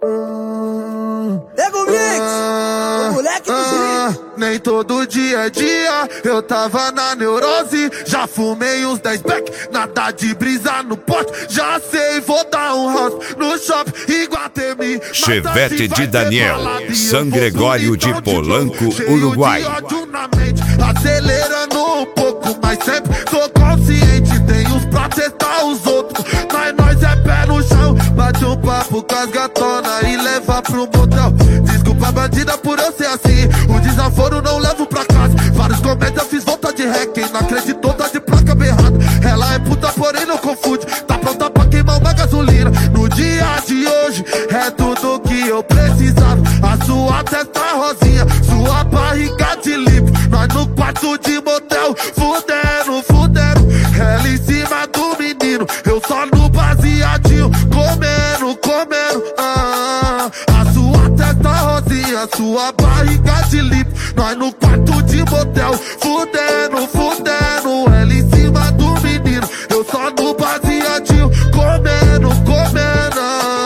Pega o mix, o moleque dos hits. Nem todo dia é dia, eu tava na neurose. Já fumei uns 10 back, nada de brisa no pote. Já sei, vou dar um house no shopping Iguatemi. Chevette de Daniel, San Gregório de Polanco, Uruguai. Acelerando um pouco, mas sempre tô consciente. Tem uns pra testar os outros, mas nós é pé no chão. Bate um papo com as gatona e leva pro motel. Desculpa bandida por eu ser assim, o desaforo não levo pra casa. Vários comédias fiz volta de ré, quem não acreditou tá de placa berrada. Ela é puta porém não confunde, tá pronta pra queimar uma gasolina. No dia de hoje é tudo que eu precisava. A sua testa rosinha, sua barriga de lipo. Nós no quarto de motel, fudendo, fudendo. Ela em cima do menino, eu só no baseadinho, comendo, comendo. A sua testa rosinha, sua barriga de lipo. Nós no quarto de motel, fudendo, fudendo. Ela em cima do menino, eu só no baseadinho, comendo, comendo.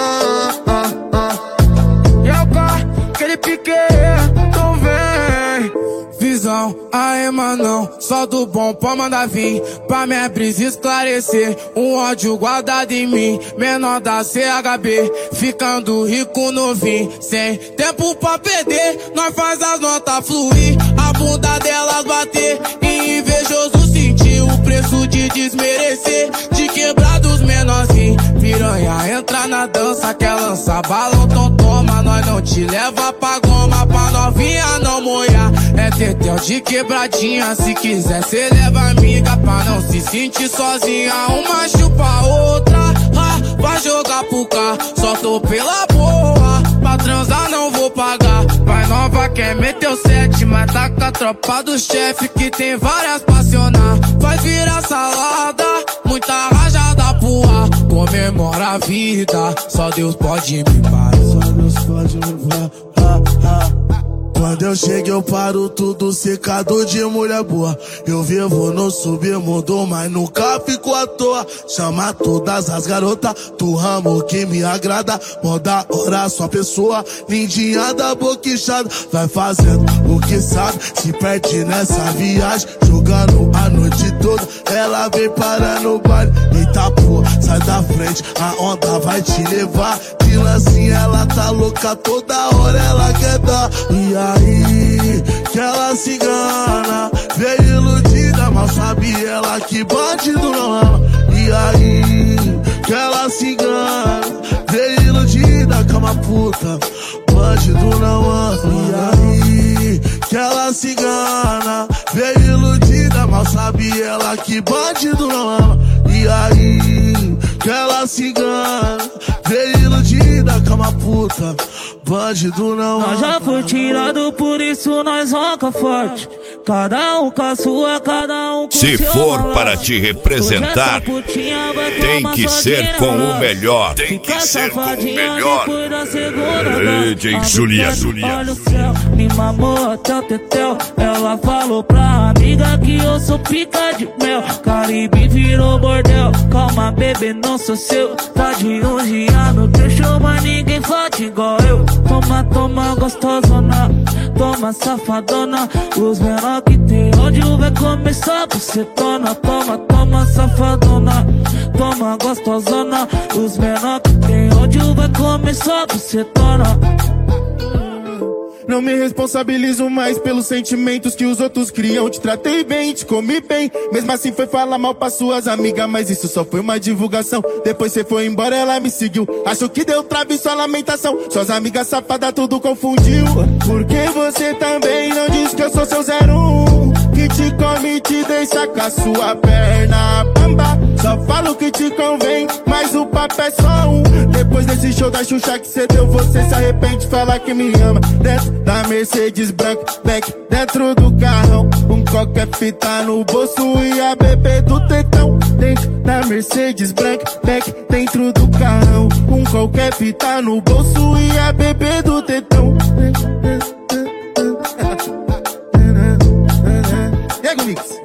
E é o carro, aquele pique, então vem. Visão, aí manão, só do bom pode mandar vir. Pra minha brisa esclarecer, um ódio guardado em mim. Menor da CHB, ficando rico no vinho. Sem tempo pra perder, nós faz as notas fluir. A bunda delas bater, e invejoso sentir o preço de desmerecer. De quebrar dos menorzinhos, piranha entra na dança, quer lançar balão, então toma. Nós não te leva pra goma, pra novinha não molhar. É tetel de quebradinha, se quiser cê leva amiga, pra não se sentir sozinha. Uma chupa a outra, vai jogar pro carro, só tô pela boa. Pra transar não vou pagar. Vai nova quer meter o 7, mas tá com a tropa do chefe que tem várias passionar. Vai virar salada, muita rajada pro ar. Comemora a vida, só Deus pode me parar. Só Deus pode me parar. Quando eu chego eu paro tudo secado de mulher boa. Eu vivo no submundo, mas nunca fico à toa. Chama todas as garotas do ramo que me agrada. Moda hora sua pessoa, lindinha da boca inchada. Vai fazendo o que sabe, se perde nessa viagem. Jogando a noite toda, ela vem parar no baile. Eita porra, sai da frente, a onda vai te levar. De lancinha ela tá louca, toda hora ela quer dar. E aí, que ela se engana, veio iludida, mal sabe ela que bandido não ama. E aí, que ela se engana, veio iludida, cama puta, bandido não ama. E aí, que ela se engana, veio iludida, mal sabe ela que bandido não ama. E aí, que ela se engana, veio iludida, cama puta, bandido não ama. Nós já foi tirado, por isso nós ronca forte. Cada um com a sua, cada um com Se seu for valor. para te representar, tem que ser com o melhor. Tem que ser com o melhor. DJ Julia. Olha o céu, me mamou até o tetel. Ela falou pra amiga que eu sou pica de mel. Caribe virou bordel. Calma, bebê, não sou seu. Tá de 11 anos, deixou, mas ninguém fode igual eu. Toma, toma, gostosona. Toma, safadona. Os menor que tem ódio vai começar bucetona. Toma, toma, safadona. Toma, gostosona. Os menor que tem ódio vai começar bucetona. Não me responsabilizo mais pelos sentimentos que os outros criam. Te tratei bem, te comi bem, mesmo assim foi falar mal pra suas amigas. Mas isso só foi uma divulgação, depois cê foi embora, ela me seguiu. Acho que deu trave sua lamentação, suas amigas safadas tudo confundiu. Porque você também não diz que eu sou seu 01, que te come e te deixa com a sua perna bamba. Só falo que te convém, mas o papo é só um. Depois desse show da Xuxa que cê deu, você se arrepende, fala que me ama. Dentro da Mercedes branca, back dentro do carrão. Qualquer fita no bolso e a bebê do tetão. Dentro da Mercedes branca, back dentro do carrão. Qualquer fita no bolso e a bebê do tetão. Pega o mix.